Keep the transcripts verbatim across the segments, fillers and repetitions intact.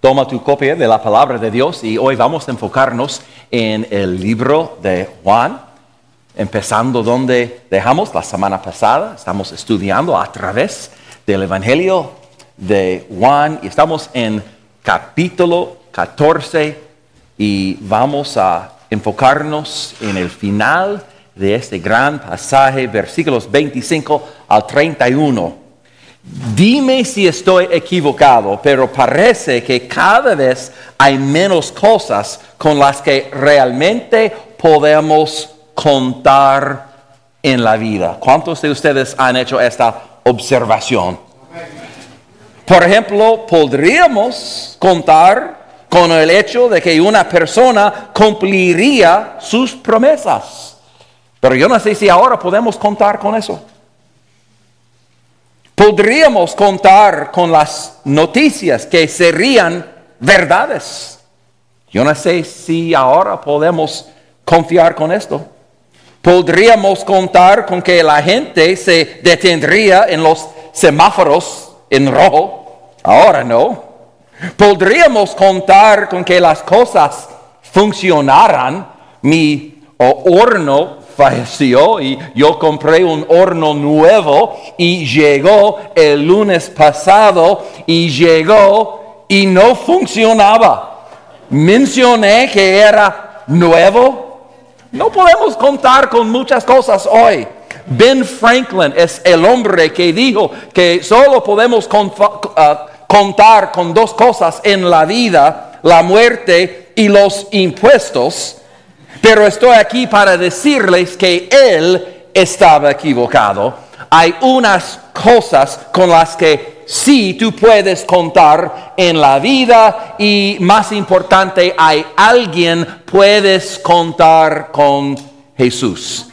Toma tu copia de la palabra de Dios y hoy vamos a enfocarnos en el libro de Juan, empezando donde dejamos la semana pasada. Estamos estudiando a través del Evangelio de Juan y estamos en capítulo catorce y vamos a enfocarnos en el final de este gran pasaje, versículos veinticinco al treinta y uno. Dime si estoy equivocado, pero parece que cada vez hay menos cosas con las que realmente podemos contar en la vida. ¿Cuántos de ustedes han hecho esta observación? Por ejemplo, podríamos contar con el hecho de que una persona cumpliría sus promesas. Pero yo no sé si ahora podemos contar con eso. Podríamos contar con las noticias que serían verdades. Yo no sé si ahora podemos confiar con esto. Podríamos contar con que la gente se detendría en los semáforos en rojo. Ahora no. Podríamos contar con que las cosas funcionaran. Mi oh, horno falleció y yo compré un horno nuevo y llegó el lunes pasado y llegó y no funcionaba. Mencioné que era nuevo. No podemos contar con muchas cosas hoy. Ben Franklin es el hombre que dijo que solo podemos confa- uh, contar con dos cosas en la vida: la muerte y los impuestos. Pero estoy aquí para decirles que él estaba equivocado. Hay unas cosas con las que sí tú puedes contar en la vida y, más importante, hay alguien puedes contar con Jesús.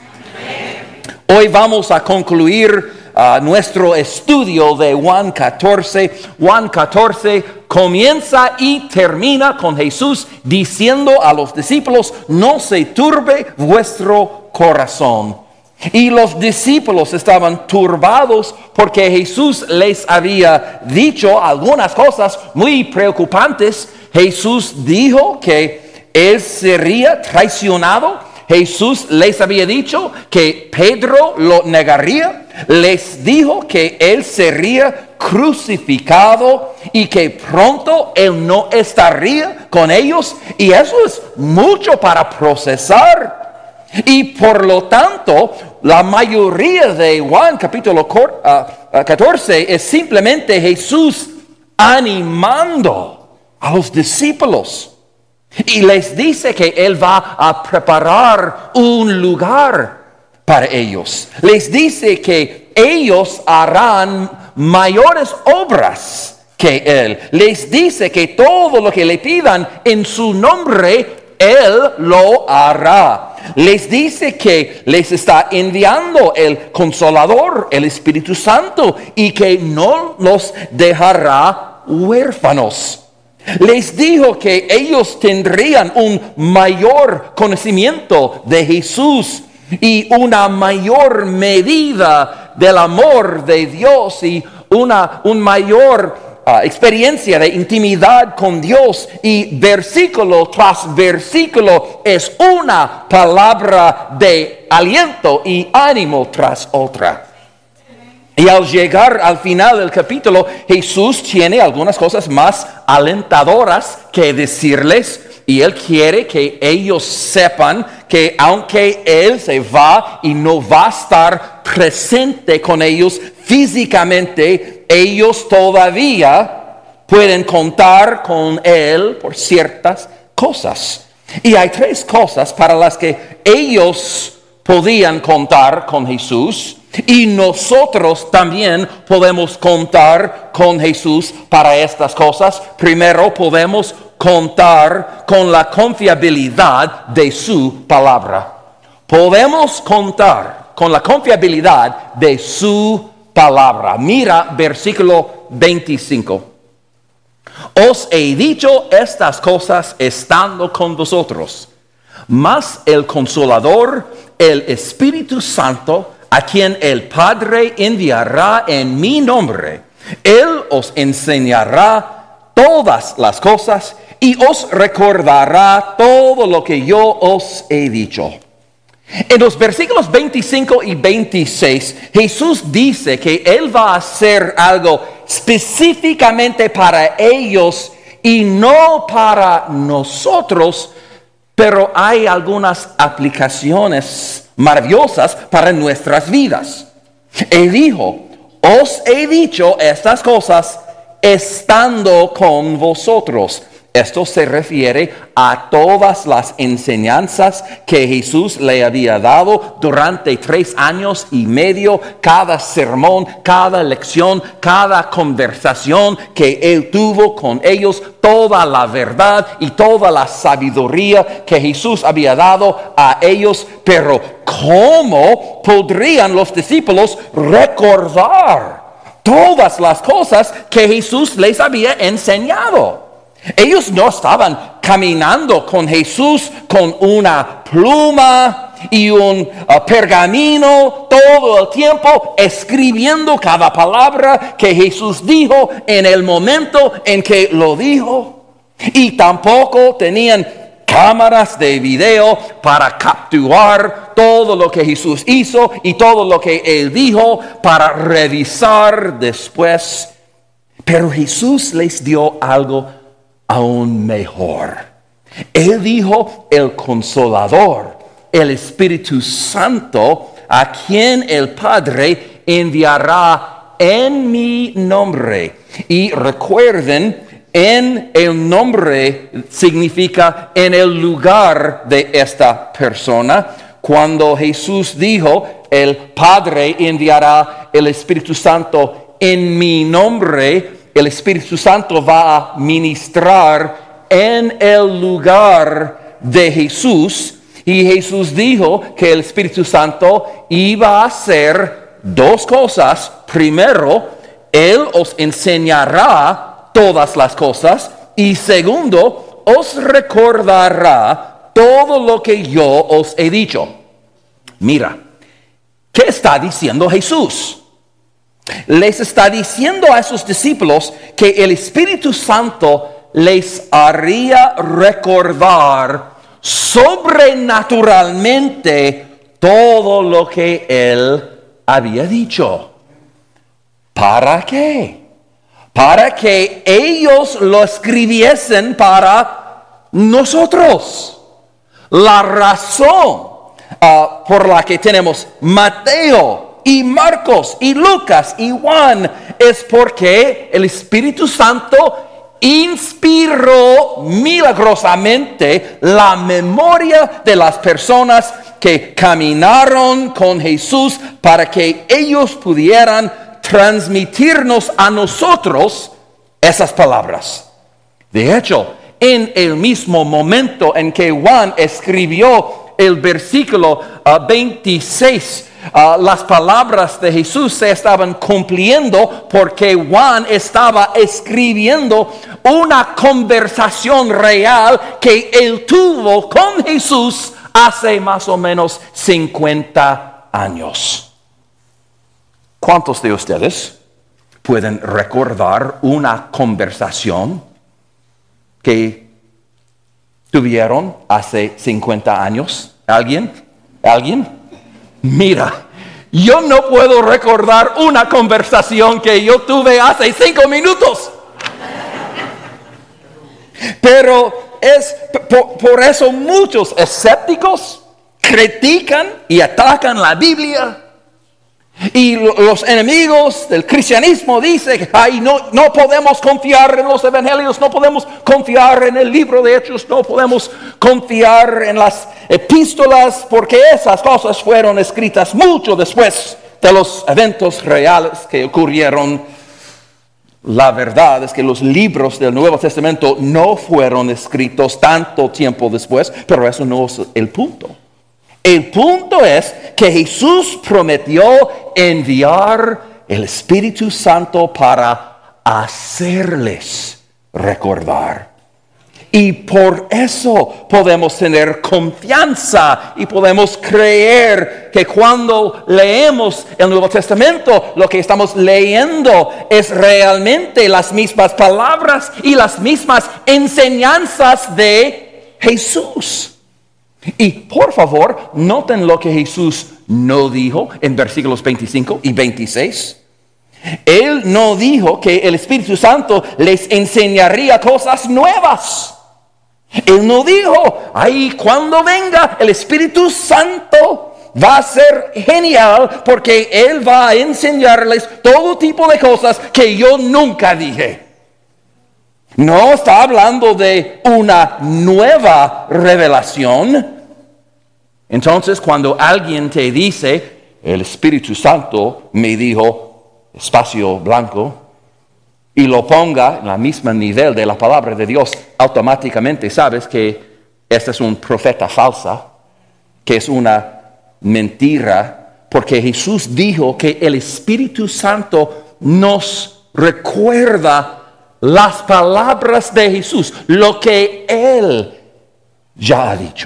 Hoy vamos a concluir uh, nuestro estudio de Juan catorce. Juan catorce comienza y termina con Jesús diciendo a los discípulos: no se turbe vuestro corazón. Y los discípulos estaban turbados porque Jesús les había dicho algunas cosas muy preocupantes. Jesús dijo que él sería traicionado. Jesús les había dicho que Pedro lo negaría. Les dijo que él sería crucificado y que pronto él no estaría con ellos. Y eso es mucho para procesar. Y por lo tanto, la mayoría de Juan capítulo catorce es simplemente Jesús animando a los discípulos. Y les dice que Él va a preparar un lugar para ellos. Les dice que ellos harán mayores obras que Él. Les dice que todo lo que le pidan en su nombre, Él lo hará. Les dice que les está enviando el Consolador, el Espíritu Santo, y que no los dejará huérfanos. Les dijo que ellos tendrían un mayor conocimiento de Jesús y una mayor medida del amor de Dios y una, una mayor uh, experiencia de intimidad con Dios. Y versículo tras versículo es una palabra de aliento y ánimo tras otra. Y al llegar al final del capítulo, Jesús tiene algunas cosas más alentadoras que decirles. Y Él quiere que ellos sepan que aunque Él se va y no va a estar presente con ellos físicamente, ellos todavía pueden contar con Él por ciertas cosas. Y hay tres cosas para las que ellos podían contar con Jesús. Y nosotros también podemos contar con Jesús para estas cosas. Primero, podemos contar con la confiabilidad de su palabra. Podemos contar con la confiabilidad de su palabra. Mira versículo veinticinco. Os he dicho estas cosas estando con vosotros, mas el Consolador, el Espíritu Santo, a quien el Padre enviará en mi nombre, Él os enseñará todas las cosas y os recordará todo lo que yo os he dicho. En los versículos veinticinco y veintiséis, Jesús dice que Él va a hacer algo específicamente para ellos y no para nosotros, pero hay algunas aplicaciones maravillosas para nuestras vidas. Él dijo, os he dicho estas cosas estando con vosotros. Esto se refiere a todas las enseñanzas que Jesús le había dado durante tres años y medio, cada sermón, cada lección, cada conversación que Él tuvo con ellos, toda la verdad y toda la sabiduría que Jesús había dado a ellos. Pero ¿cómo podrían los discípulos recordar todas las cosas que Jesús les había enseñado? Ellos no estaban caminando con Jesús con una pluma y un uh, pergamino todo el tiempo, escribiendo cada palabra que Jesús dijo en el momento en que lo dijo. Y tampoco tenían cámaras de video para capturar todo lo que Jesús hizo y todo lo que Él dijo para revisar después. Pero Jesús les dio algo aún mejor. Él dijo, el Consolador, el Espíritu Santo, a quien el Padre enviará en mi nombre. Y recuerden, en el nombre significa en el lugar de esta persona. Cuando Jesús dijo, el Padre enviará el Espíritu Santo en mi nombre, el Espíritu Santo va a ministrar en el lugar de Jesús. Y Jesús dijo que el Espíritu Santo iba a hacer dos cosas. Primero, Él os enseñará todas las cosas. Y segundo, os recordará todo lo que yo os he dicho. Mira, ¿qué está diciendo Jesús? Les está diciendo a esos discípulos que el Espíritu Santo les haría recordar sobrenaturalmente todo lo que Él había dicho. ¿Para qué? Para que ellos lo escribiesen para nosotros. La razón uh, por la que tenemos Mateo y Marcos y Lucas y Juan es porque el Espíritu Santo inspiró milagrosamente la memoria de las personas que caminaron con Jesús para que ellos pudieran transmitirnos a nosotros esas palabras. De hecho, en el mismo momento en que Juan escribió el versículo uh, veintiséis, Uh, las palabras de Jesús se estaban cumpliendo porque Juan estaba escribiendo una conversación real que él tuvo con Jesús hace más o menos cincuenta años. ¿Cuántos de ustedes pueden recordar una conversación que tuvieron hace cincuenta años? ¿Alguien? ¿Alguien? Mira, yo no puedo recordar una conversación que yo tuve hace cinco minutos. Pero es por, por eso muchos escépticos critican y atacan la Biblia. Y los enemigos del cristianismo dicen que ay, no, no podemos confiar en los evangelios, no podemos confiar en el libro de Hechos, no podemos confiar en las epístolas, porque esas cosas fueron escritas mucho después de los eventos reales que ocurrieron. La verdad es que los libros del Nuevo Testamento no fueron escritos tanto tiempo después, pero eso no es el punto. El punto es que Jesús prometió enviar el Espíritu Santo para hacerles recordar. Y por eso podemos tener confianza y podemos creer que cuando leemos el Nuevo Testamento, lo que estamos leyendo es realmente las mismas palabras y las mismas enseñanzas de Jesús. Y por favor, noten lo que Jesús no dijo en versículos veinticinco y veintiséis. Él no dijo que el Espíritu Santo les enseñaría cosas nuevas. Él no dijo, ay, cuando venga el Espíritu Santo va a ser genial porque Él va a enseñarles todo tipo de cosas que yo nunca dije. No está hablando de una nueva revelación. Entonces, cuando alguien te dice, el Espíritu Santo me dijo, espacio blanco, y lo ponga en el mismo nivel de la palabra de Dios, automáticamente sabes que este es un profeta falsa, que es una mentira, porque Jesús dijo que el Espíritu Santo nos recuerda las palabras de Jesús, lo que Él ya ha dicho.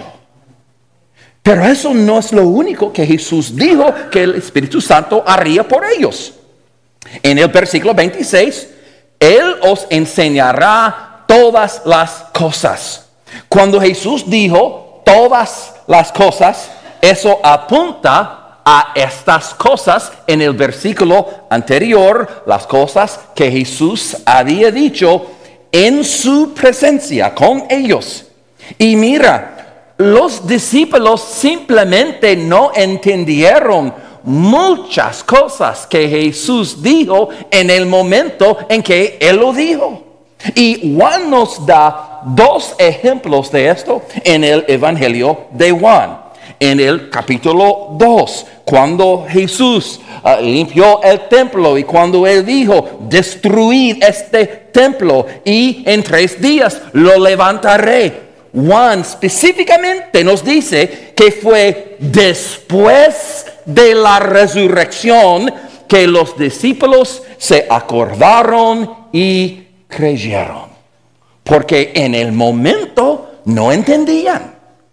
Pero eso no es lo único que Jesús dijo que el Espíritu Santo haría por ellos. En el versículo veintiséis, Él os enseñará todas las cosas. Cuando Jesús dijo todas las cosas, eso apunta a estas cosas en el versículo anterior, las cosas que Jesús había dicho en su presencia con ellos. Y mira, los discípulos simplemente no entendieron muchas cosas que Jesús dijo en el momento en que Él lo dijo. Y Juan nos da dos ejemplos de esto en el Evangelio de Juan. En el capítulo dos, cuando Jesús uh, limpió el templo y cuando Él dijo, destruid este templo y en tres días lo levantaré. Juan específicamente nos dice que fue después de la resurrección que los discípulos se acordaron y creyeron. Porque en el momento no entendían.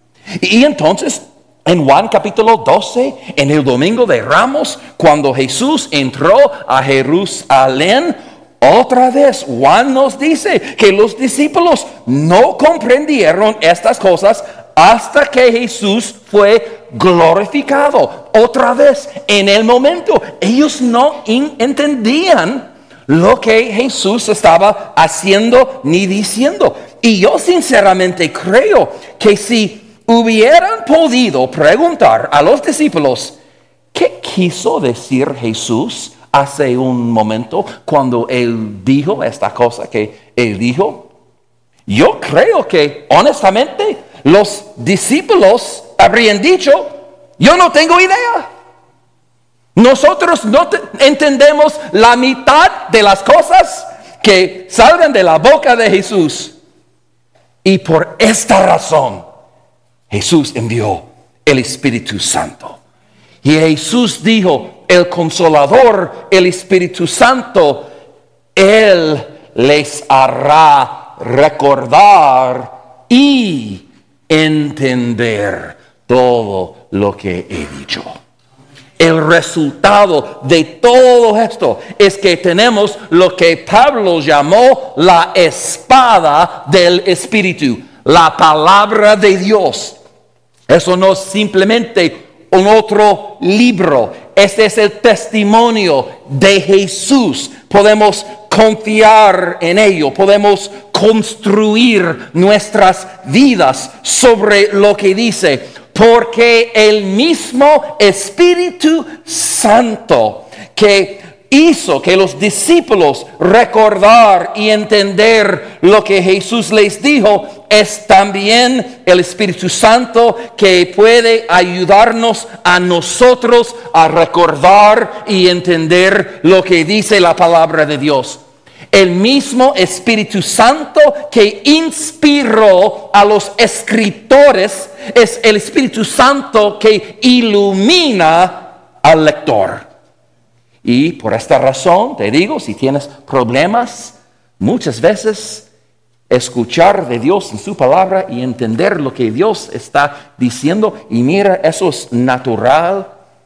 Y entonces, en Juan capítulo doce, en el domingo de Ramos, cuando Jesús entró a Jerusalén, otra vez Juan nos dice que los discípulos no comprendieron estas cosas hasta que Jesús fue glorificado. Otra vez, en el momento, ellos no entendían lo que Jesús estaba haciendo ni diciendo. Y yo sinceramente creo que si hubieran podido preguntar a los discípulos, ¿qué quiso decir Jesús hace un momento cuando Él dijo esta cosa que Él dijo? Yo creo que honestamente los discípulos habrían dicho, yo no tengo idea. Nosotros no entendemos la mitad de las cosas que salgan de la boca de Jesús. Y por esta razón, Jesús envió el Espíritu Santo. Y Jesús dijo, el Consolador, el Espíritu Santo, Él les hará recordar y entender todo lo que he dicho. El resultado de todo esto es que tenemos lo que Pablo llamó la espada del Espíritu, la palabra de Dios. Eso no es simplemente un otro libro. Este es el testimonio de Jesús. Podemos confiar en ello. Podemos construir nuestras vidas sobre lo que dice. Porque el mismo Espíritu Santo que hizo que los discípulos recordar y entender lo que Jesús les dijo, es también el Espíritu Santo que puede ayudarnos a nosotros a recordar y entender lo que dice la palabra de Dios. El mismo Espíritu Santo que inspiró a los escritores es el Espíritu Santo que ilumina al lector. Y por esta razón, te digo, si tienes problemas, muchas veces escuchar de Dios en su palabra y entender lo que Dios está diciendo. Y mira, eso es natural.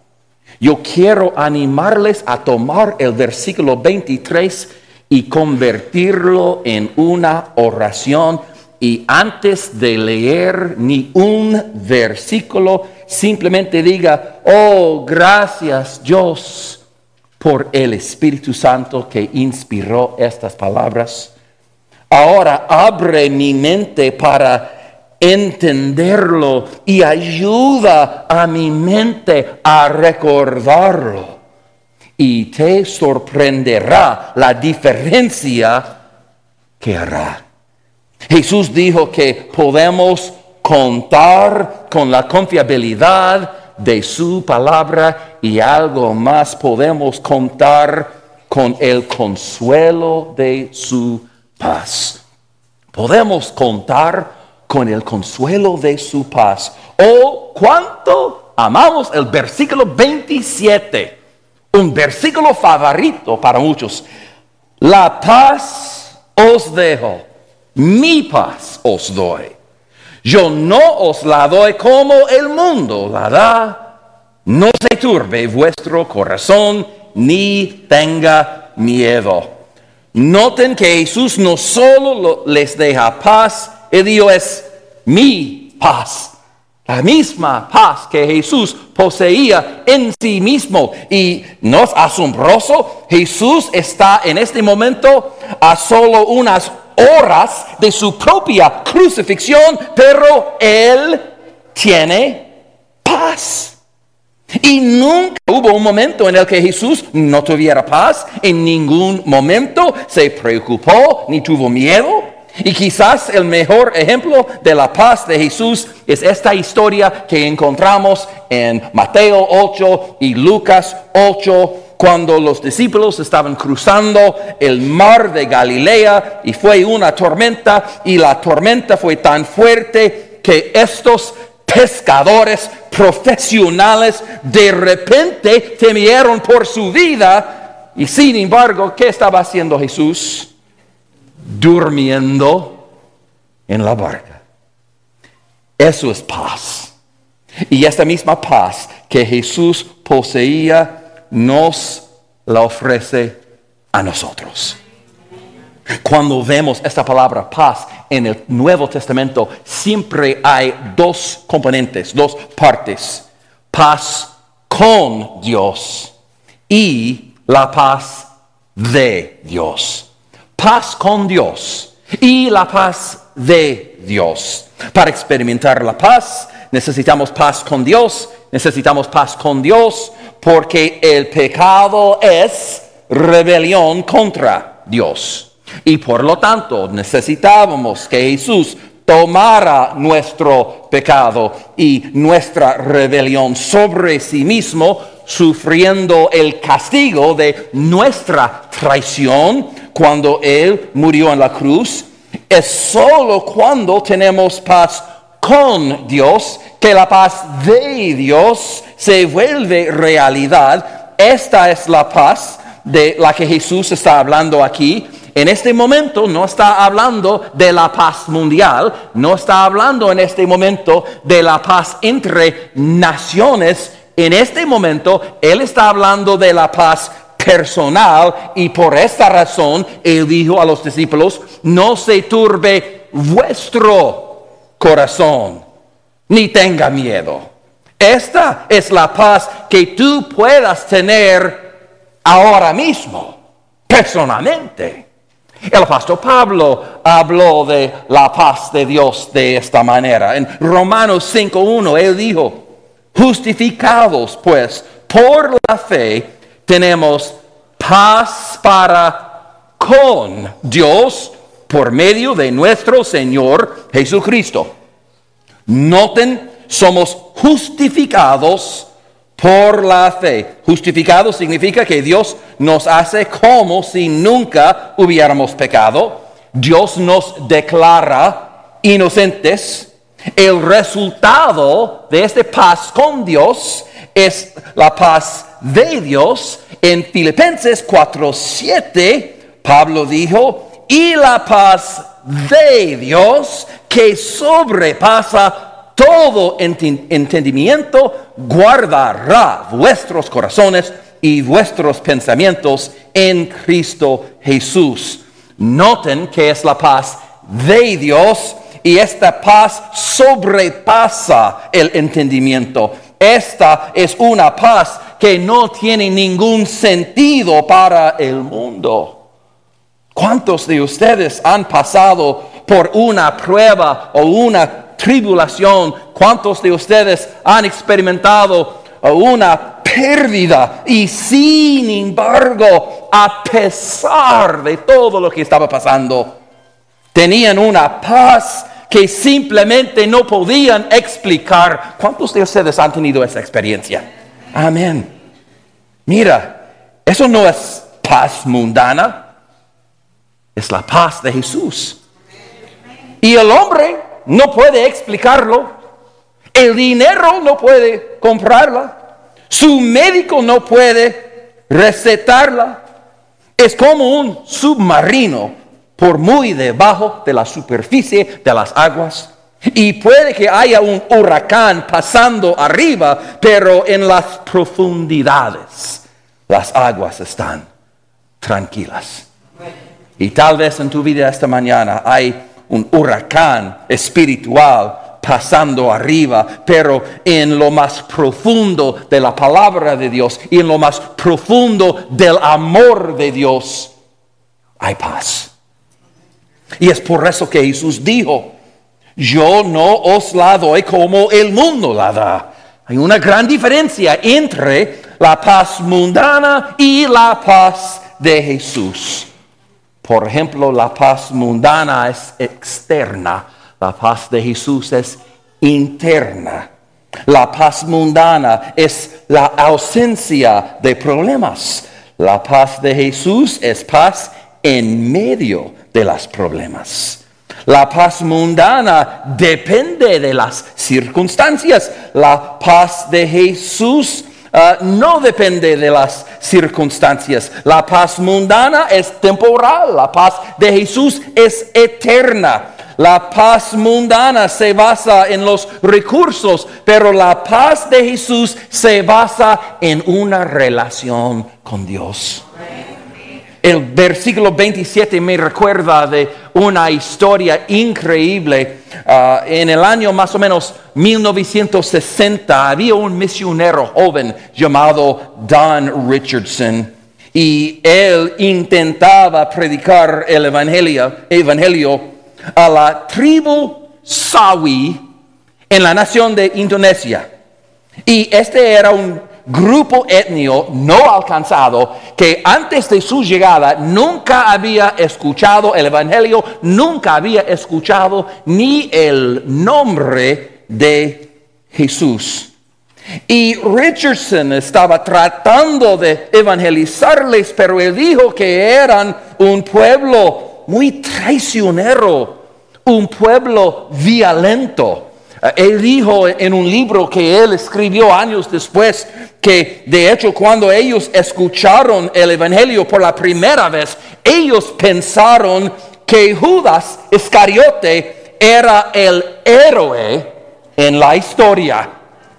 Yo quiero animarles a tomar el versículo veintitrés y convertirlo en una oración. Y antes de leer ni un versículo, simplemente diga: oh, gracias Dios por el Espíritu Santo que inspiró estas palabras. Ahora abre mi mente para entenderlo y ayuda a mi mente a recordarlo. Y te sorprenderá la diferencia que hará. Jesús dijo que podemos contar con la confiabilidad de su palabra y algo más, podemos contar con el consuelo de su paz. Podemos contar con el consuelo de su paz. Oh, cuánto amamos el versículo veintisiete, un versículo favorito para muchos. La paz os dejo, mi paz os doy. Yo no os la doy como el mundo la da. No se turbe vuestro corazón, ni tenga miedo. Noten que Jesús no solo les deja paz, Él dijo es mi paz. La misma paz que Jesús poseía en sí mismo. Y no es asombroso, Jesús está en este momento a solo unas horas de su propia crucifixión, pero Él tiene paz. Y nunca hubo un momento en el que Jesús no tuviera paz. En ningún momento se preocupó ni tuvo miedo. Y quizás el mejor ejemplo de la paz de Jesús es esta historia que encontramos en Mateo ocho y Lucas ocho, cuando los discípulos estaban cruzando el mar de Galilea y fue una tormenta, y la tormenta fue tan fuerte que estos pescadores profesionales de repente temieron por su vida. Y sin embargo, ¿qué estaba haciendo Jesús? Durmiendo en la barca. Eso es paz. Y esta misma paz que Jesús poseía nos la ofrece a nosotros. Cuando vemos esta palabra paz en el Nuevo Testamento, siempre hay dos componentes, dos partes: paz con Dios y la paz de Dios. Paz con Dios y la paz de Dios. Para experimentar la paz necesitamos paz con Dios, necesitamos paz con Dios porque el pecado es rebelión contra Dios. Y por lo tanto necesitábamos que Jesús tomara nuestro pecado y nuestra rebelión sobre sí mismo, sufriendo el castigo de nuestra traición cuando Él murió en la cruz. Es solo cuando tenemos paz con Dios que la paz de Dios se vuelve realidad. Esta es la paz de la que Jesús está hablando aquí. En este momento no está hablando de la paz mundial, no está hablando en este momento de la paz entre naciones. En este momento Él está hablando de la paz personal, y por esta razón Él dijo a los discípulos: no se turbe vuestro corazón, ni tenga miedo. Esta es la paz que tú puedas tener ahora mismo, personalmente. El apóstol Pablo habló de la paz de Dios de esta manera. En Romanos cinco uno él dijo: justificados pues por la fe, tenemos paz para con Dios por medio de nuestro Señor Jesucristo. Noten, somos justificados por la fe. Justificado significa que Dios nos hace como si nunca hubiéramos pecado. Dios nos declara inocentes. El resultado de esta paz con Dios es la paz de Dios. En Filipenses cuatro siete, Pablo dijo: y la paz de Dios que sobrepasa todo entendimiento, guardará vuestros corazones y vuestros pensamientos en Cristo Jesús. Noten que es la paz de Dios y esta paz sobrepasa el entendimiento. Esta es una paz que no tiene ningún sentido para el mundo. ¿Cuántos de ustedes han pasado por una prueba o una tribulación? ¿Cuántos de ustedes han experimentado una pérdida? Y sin embargo, a pesar de todo lo que estaba pasando, tenían una paz que simplemente no podían explicar. ¿Cuántos de ustedes han tenido esa experiencia? Amén. Mira, eso no es paz mundana, es la paz de Jesús. Y el hombre no puede explicarlo. El dinero no puede comprarla. Su médico no puede recetarla. Es como un submarino por muy debajo de la superficie de las aguas. Y puede que haya un huracán pasando arriba, pero en las profundidades las aguas están tranquilas. Y tal vez en tu vida esta mañana hay un huracán espiritual pasando arriba, pero en lo más profundo de la palabra de Dios y en lo más profundo del amor de Dios hay paz. Y es por eso que Jesús dijo: yo no os la doy como el mundo la da. Hay una gran diferencia entre la paz mundana y la paz de Jesús. Por ejemplo, la paz mundana es externa. La paz de Jesús es interna. La paz mundana es la ausencia de problemas. La paz de Jesús es paz en medio de los problemas. La paz mundana depende de las circunstancias. La paz de Jesús uh, no depende de las circunstancias. La paz mundana es temporal. La paz de Jesús es eterna. La paz mundana se basa en los recursos, pero la paz de Jesús se basa en una relación con Dios. El versículo veintisiete me recuerda de una historia increíble. Uh, en el año más o menos mil novecientos sesenta había un misionero joven llamado Don Richardson. Y él intentaba predicar el evangelio, evangelio a la tribu Sawi en la nación de Indonesia. Y este era un grupo étnico no alcanzado que antes de su llegada nunca había escuchado el evangelio, nunca había escuchado ni el nombre de Jesús. Y Richardson estaba tratando de evangelizarles, pero él dijo que eran un pueblo muy traicionero, un pueblo violento. Él dijo en un libro que él escribió años después que de hecho cuando ellos escucharon el evangelio por la primera vez, ellos pensaron que Judas Iscariote era el héroe en la historia.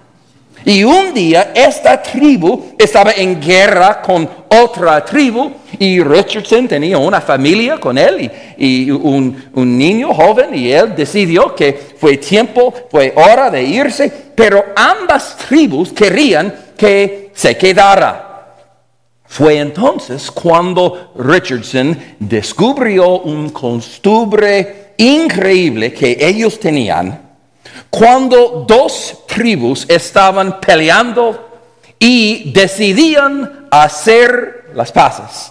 Y un día esta tribu estaba en guerra con otra tribu y Richardson tenía una familia con él y, y un, un niño joven, y él decidió que fue tiempo, fue hora de irse, pero ambas tribus querían que se quedara. Fue entonces cuando Richardson descubrió un costumbre increíble que ellos tenían. Cuando dos tribus estaban peleando y decidían hacer las paces,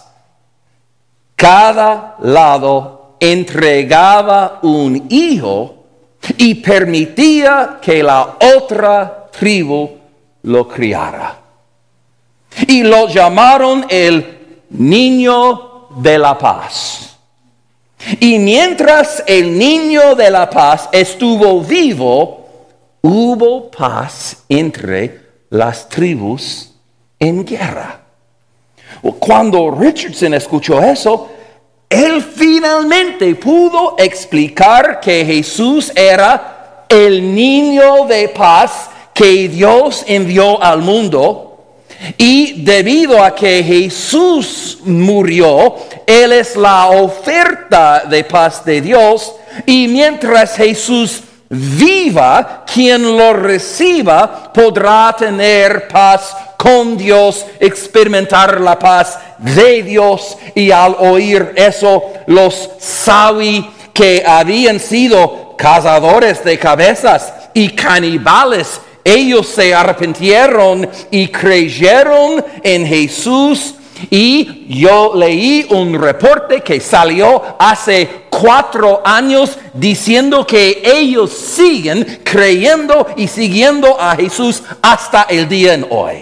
cada lado entregaba un hijo y permitía que la otra tribu lo criara. Y lo llamaron el niño de la paz. Y mientras el niño de la paz estuvo vivo, hubo paz entre las tribus en guerra. Cuando Richardson escuchó eso, Él finalmente pudo explicar que Jesús era el niño de paz que Dios envió al mundo. Y debido a que Jesús murió, Él es la oferta de paz de Dios. Y mientras Jesús viva, quien lo reciba podrá tener paz con Dios, experimentar la paz de Dios. Y al oír eso, los sabi que habían sido cazadores de cabezas y caníbales, ellos se arrepintieron y creyeron en Jesús. Y yo leí un reporte que salió hace cuatro años diciendo que ellos siguen creyendo y siguiendo a Jesús hasta el día en hoy.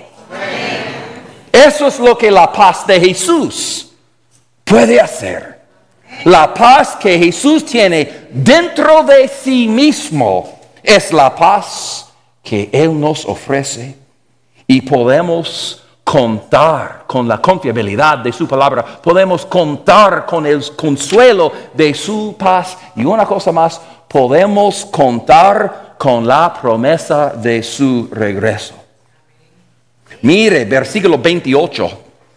Eso es lo que la paz de Jesús puede hacer. La paz que Jesús tiene dentro de sí mismo es la paz que Él nos ofrece, y podemos contar con la confiabilidad de su palabra, podemos contar con el consuelo de su paz, y una cosa más, podemos contar con la promesa de su regreso. Mire, versículo veintiocho.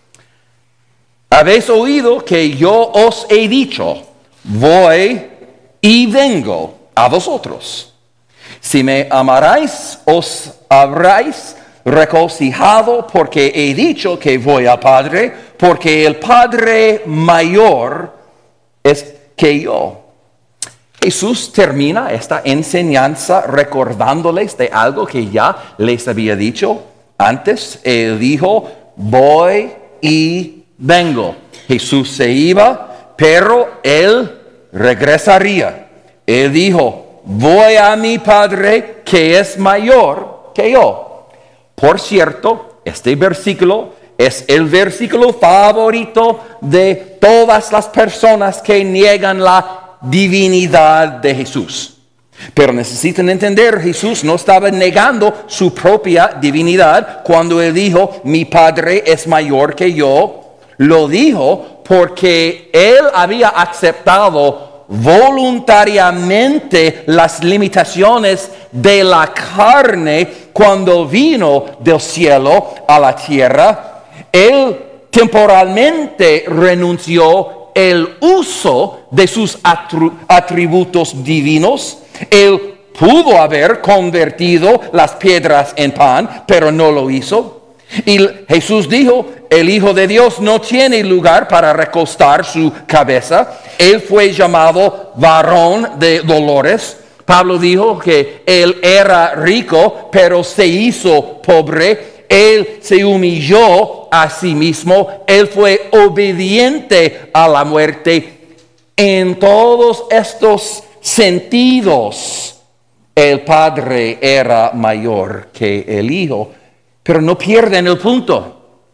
Habéis oído que yo os he dicho, voy y vengo a vosotros. Si me amarais, os habráis regocijado, porque he dicho que voy al Padre, porque el Padre mayor es que yo. Jesús termina esta enseñanza recordándoles de algo que ya les había dicho antes. Él dijo, voy y vengo. Jesús se iba, pero Él regresaría. Él dijo, voy a mi Padre que es mayor que yo. Por cierto, este versículo es el versículo favorito de todas las personas que niegan la divinidad de Jesús. Pero necesitan entender, Jesús no estaba negando su propia divinidad cuando Él dijo, mi Padre es mayor que yo. Lo dijo porque Él había aceptado voluntariamente las limitaciones de la carne cuando vino del cielo a la tierra. Él temporalmente renunció el uso de sus atributos divinos. Él pudo haber convertido las piedras en pan, pero no lo hizo. Y Jesús dijo, el Hijo de Dios no tiene lugar para recostar su cabeza. Él fue llamado varón de dolores. Pablo dijo que él era rico, pero se hizo pobre. Él se humilló a sí mismo. Él fue obediente a la muerte. En todos estos sentidos, el Padre era mayor que el Hijo. Pero no pierden el punto.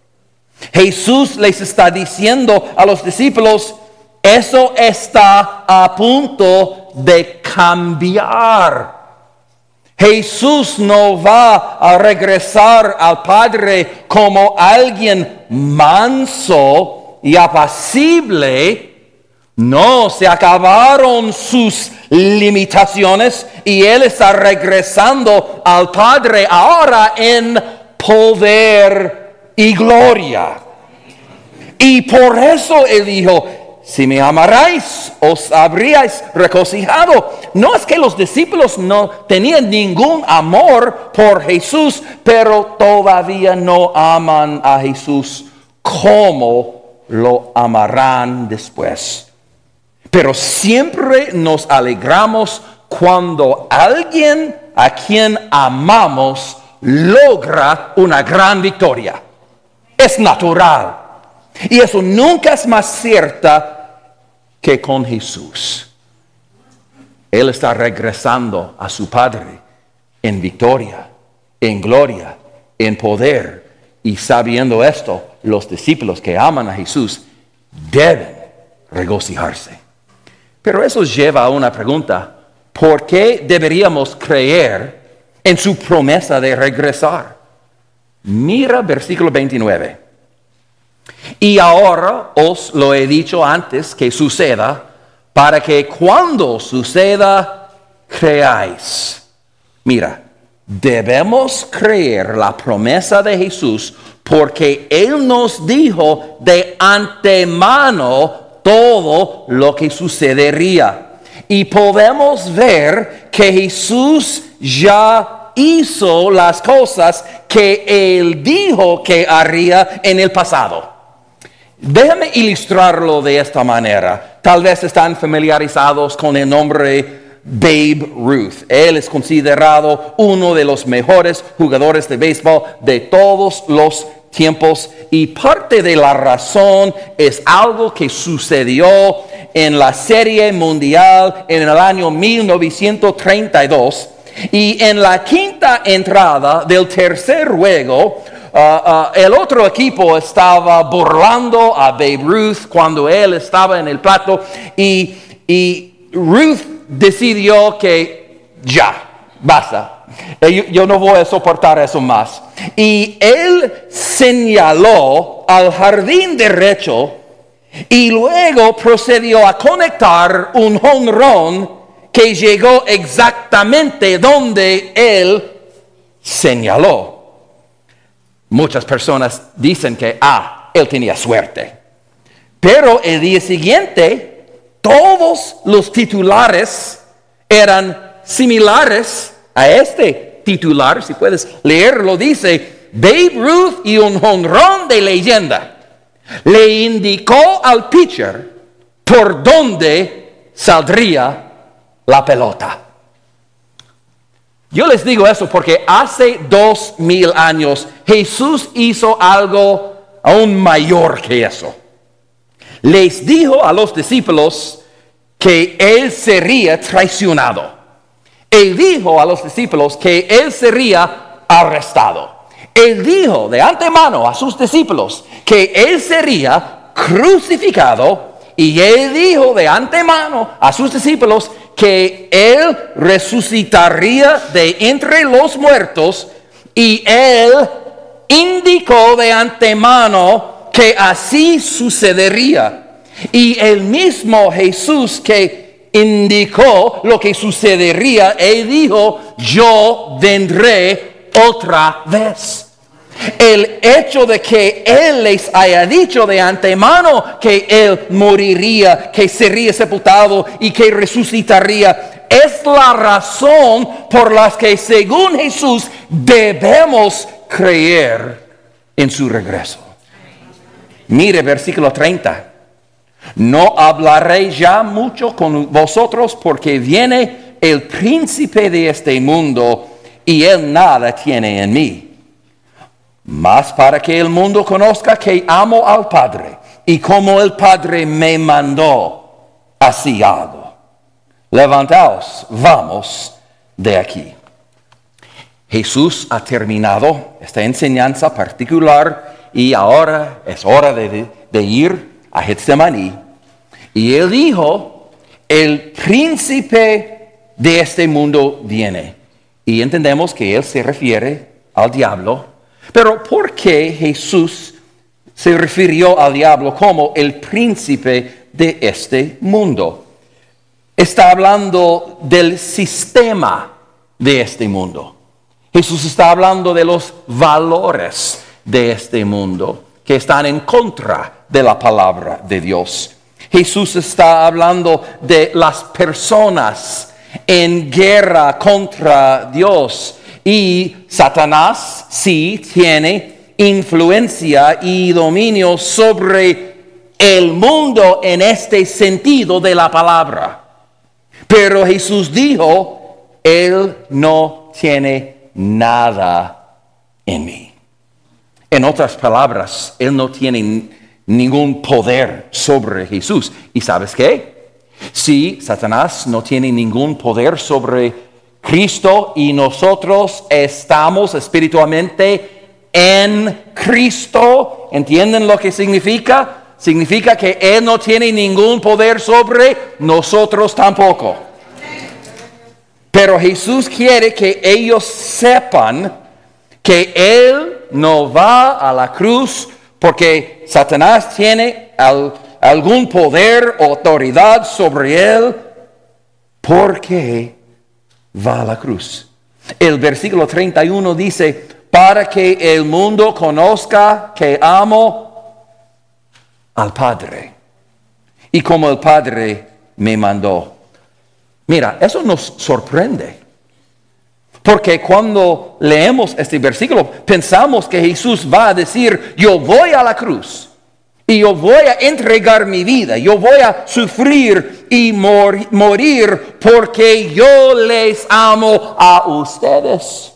Jesús les está diciendo a los discípulos, eso está a punto de cambiar. Jesús no va a regresar al Padre como alguien manso y apacible. No, se acabaron sus limitaciones y Él está regresando al Padre ahora en poder y gloria. Y por eso Él dijo, si me amarais, os habríais regocijado. No es que los discípulos no tenían ningún amor por Jesús, pero todavía no aman a Jesús como lo amarán después. Pero siempre nos alegramos cuando alguien a quien amamos logra una gran victoria. Es natural. Y eso nunca es más cierta que con Jesús. Él está regresando a su Padre en victoria, en gloria, en poder. Y sabiendo esto, los discípulos que aman a Jesús deben regocijarse. Pero eso lleva a una pregunta. ¿Por qué deberíamos creer en su promesa de regresar? Mira versículo veintinueve. Y ahora os lo he dicho antes que suceda, para que cuando suceda, creáis. Mira, debemos creer la promesa de Jesús, porque Él nos dijo de antemano todo lo que sucedería. Y podemos ver que Jesús ya hizo las cosas que Él dijo que haría en el pasado. Déjame ilustrarlo de esta manera. Tal vez están familiarizados con el nombre Babe Ruth. Él es considerado uno de los mejores jugadores de béisbol de todos los tiempos, y parte de la razón es algo que sucedió en la Serie Mundial en el año mil novecientos treinta y dos, y en la quinta entrada del tercer juego, uh, uh, el otro equipo estaba burlando a Babe Ruth cuando él estaba en el plato, y, y Ruth decidió que ya, basta. Yo, yo no voy a soportar eso más. Y él señaló al jardín derecho y luego procedió a conectar un jonrón que llegó exactamente donde él señaló. Muchas personas dicen que, ah, él tenía suerte. Pero el día siguiente, todos los titulares eran similares a este titular. Si puedes leerlo, dice: Babe Ruth y un jonrón de leyenda. Le indicó al pitcher por dónde saldría la pelota. Yo les digo eso porque hace dos mil años Jesús hizo algo aún mayor que eso. Les dijo a los discípulos que Él sería traicionado. Él dijo a los discípulos que Él sería arrestado. Él dijo de antemano a sus discípulos que Él sería crucificado, y Él dijo de antemano a sus discípulos que Él resucitaría de entre los muertos, y Él indicó de antemano que así sucedería. Y el mismo Jesús que indicó lo que sucedería, Él dijo: yo vendré otra vez. El hecho de que Él les haya dicho de antemano que Él moriría, que sería sepultado y que resucitaría, es la razón por la que, según Jesús, debemos creer en su regreso. Mire versículo treinta. No hablaré ya mucho con vosotros, porque viene el príncipe de este mundo y él nada tiene en mí. Mas para que el mundo conozca que amo al Padre, y como el Padre me mandó, así hago. Levantaos, vamos de aquí. Jesús ha terminado esta enseñanza particular y ahora es hora de, de ir a Getsemaní. Y Él dijo: el príncipe de este mundo viene. Y entendemos que Él se refiere al diablo. Pero ¿por qué Jesús se refirió al diablo como el príncipe de este mundo? Está hablando del sistema de este mundo. Jesús está hablando de los valores de este mundo que están en contra de la palabra de Dios. Jesús está hablando de las personas en guerra contra Dios. Y Satanás sí tiene influencia y dominio sobre el mundo en este sentido de la palabra. Pero Jesús dijo: Él no tiene nada en mí. En otras palabras, Él no tiene ningún poder sobre Jesús. ¿Y sabes qué? Si Satanás no tiene ningún poder sobre Cristo y nosotros estamos espiritualmente en Cristo, ¿entienden lo que significa? Significa que Él no tiene ningún poder sobre nosotros tampoco. Pero Jesús quiere que ellos sepan que Él no va a la cruz porque Satanás tiene al, algún poder o autoridad sobre él, porque va a la cruz. El versículo treinta y uno dice, para que el mundo conozca que amo al Padre, y como el Padre me mandó. Mira, eso nos sorprende. Porque cuando leemos este versículo, pensamos que Jesús va a decir, yo voy a la cruz y yo voy a entregar mi vida, yo voy a sufrir y mor- morir porque yo les amo a ustedes.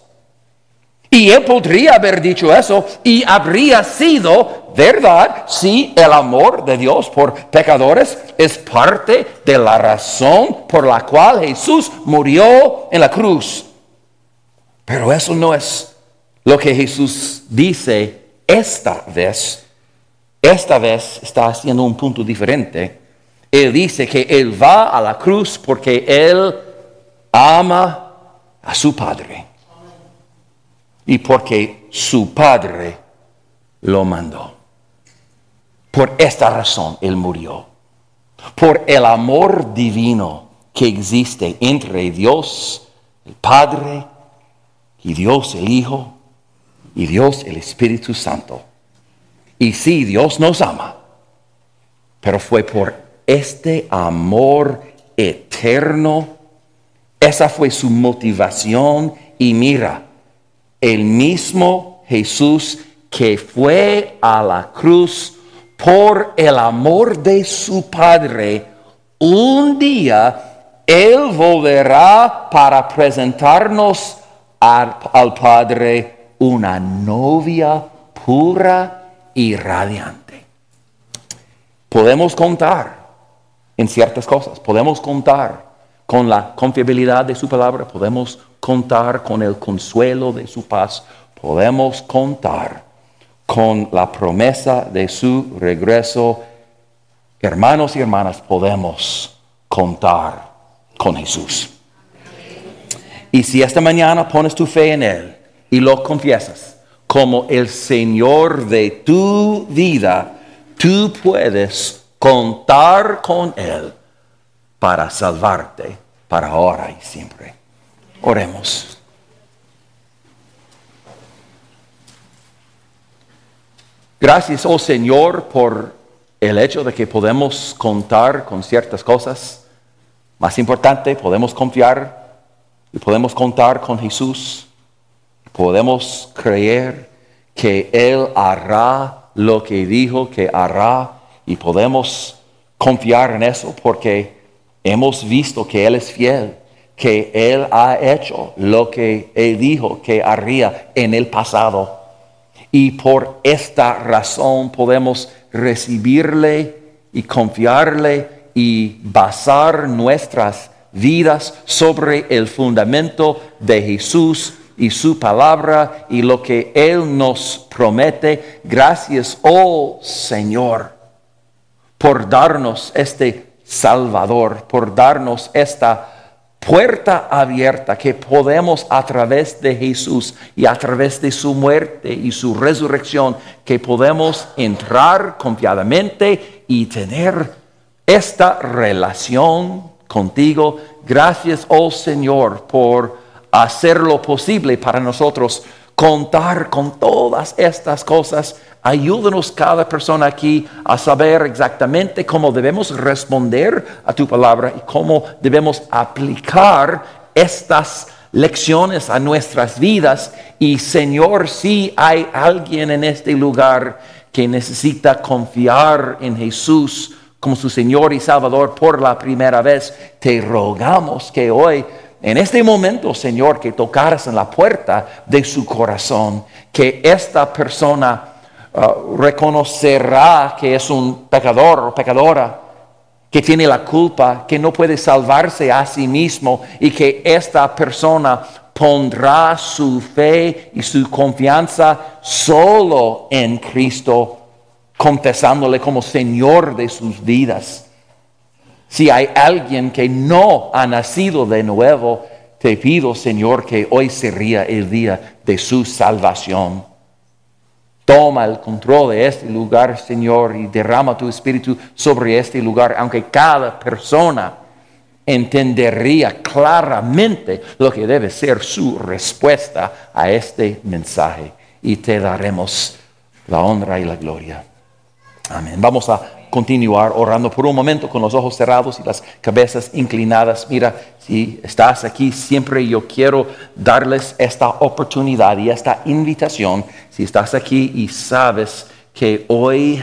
Y él podría haber dicho eso y habría sido verdad si el amor de Dios por pecadores es parte de la razón por la cual Jesús murió en la cruz. Pero eso no es lo que Jesús dice esta vez. Esta vez está haciendo un punto diferente. Él dice que Él va a la cruz porque Él ama a su Padre. Y porque su Padre lo mandó. Por esta razón Él murió. Por el amor divino que existe entre Dios, el Padre, y Dios el Hijo, y Dios el Espíritu Santo. Y sí, Dios nos ama, pero fue por este amor eterno. Esa fue su motivación. Y mira, el mismo Jesús que fue a la cruz por el amor de su Padre, un día Él volverá para presentarnos al, al Padre una novia pura y radiante. Podemos contar en ciertas cosas, podemos contar con la confiabilidad de su palabra, podemos contar con el consuelo de su paz, podemos contar con la promesa de su regreso. Hermanos y hermanas, podemos contar con Jesús. Y si esta mañana pones tu fe en Él y lo confiesas como el Señor de tu vida, tú puedes contar con Él para salvarte, para ahora y siempre. Oremos. Gracias, oh Señor, por el hecho de que podemos contar con ciertas cosas. Más importante, podemos confiar y podemos contar con Jesús. Podemos creer que Él hará lo que dijo que hará y podemos confiar en eso porque hemos visto que Él es fiel, que Él ha hecho lo que Él dijo que haría en el pasado. Y por esta razón podemos recibirle y confiarle y basar nuestras vidas sobre el fundamento de Jesús y su palabra y lo que Él nos promete. Gracias, oh Señor, por darnos este Salvador, por darnos esta puerta abierta que podemos a través de Jesús y a través de su muerte y su resurrección, que podemos entrar confiadamente y tener esta relación contigo. Gracias, oh Señor, por hacer lo posible para nosotros contar con todas estas cosas. Ayúdanos cada persona aquí a saber exactamente cómo debemos responder a tu palabra y cómo debemos aplicar estas lecciones a nuestras vidas. Y Señor, si hay alguien en este lugar que necesita confiar en Jesús como su Señor y Salvador por la primera vez, te rogamos que hoy, en este momento, Señor, que tocaras en la puerta de su corazón, que esta persona uh, reconocerá que es un pecador o pecadora, que tiene la culpa, que no puede salvarse a sí mismo y que esta persona pondrá su fe y su confianza solo en Cristo, confesándole como Señor de sus vidas. Si hay alguien que no ha nacido de nuevo, te pido, Señor, que hoy sería el día de su salvación. Toma el control de este lugar, Señor, y derrama tu espíritu sobre este lugar, aunque cada persona entendería claramente lo que debe ser su respuesta a este mensaje. Y te daremos la honra y la gloria. Amén. Vamos a continuar orando por un momento con los ojos cerrados y las cabezas inclinadas. Mira, si estás aquí, siempre yo quiero darles esta oportunidad y esta invitación. Si estás aquí y sabes que hoy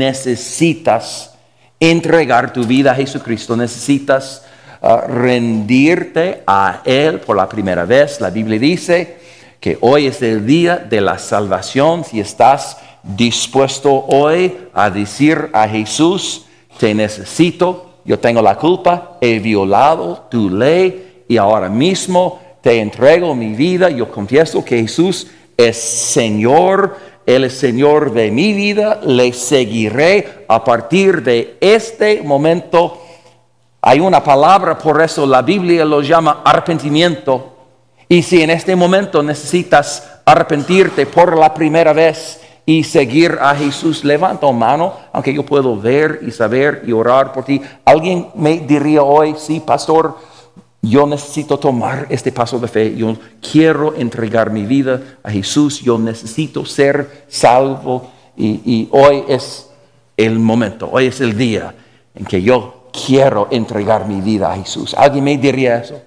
necesitas entregar tu vida a Jesucristo, necesitas uh, rendirte a Él por la primera vez. La Biblia dice que hoy es el día de la salvación. Si estás dispuesto hoy a decir a Jesús, te necesito, yo tengo la culpa, he violado tu ley y ahora mismo te entrego mi vida. Yo confieso que Jesús es Señor, Él es Señor de mi vida, le seguiré a partir de este momento. Hay una palabra, por eso la Biblia lo llama arrepentimiento. Y si en este momento necesitas arrepentirte por la primera vez y seguir a Jesús, levanta tu mano, aunque yo puedo ver y saber y orar por ti. Alguien me diría hoy, sí, pastor, yo necesito tomar este paso de fe. Yo quiero entregar mi vida a Jesús. Yo necesito ser salvo. Y, y hoy es el momento, hoy es el día en que yo quiero entregar mi vida a Jesús. ¿Alguien me diría eso?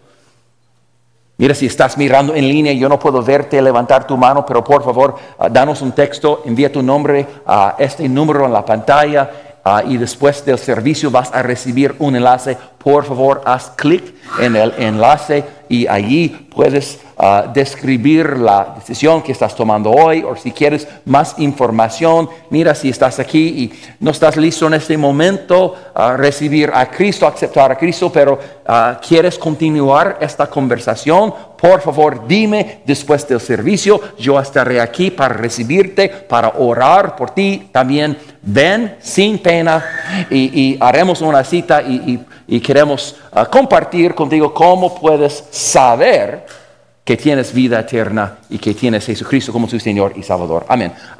Mira, si estás mirando en línea, yo no puedo verte levantar tu mano, pero por favor, uh, danos un texto, envía tu nombre a este número en la pantalla uh, y después del servicio vas a recibir un enlace. Por favor, haz clic en el enlace y allí puedes uh, describir la decisión que estás tomando hoy, o si quieres más información. Mira, si estás aquí y no estás listo en este momento a uh, recibir a Cristo, aceptar a Cristo, pero uh, quieres continuar esta conversación, por favor, dime después del servicio. Yo estaré aquí para recibirte, para orar por ti también. Ven sin pena y, y haremos una cita y, y, y queremos uh, compartir contigo cómo puedes saber que tienes vida eterna y que tienes a Jesucristo como tu Señor y Salvador. Amén.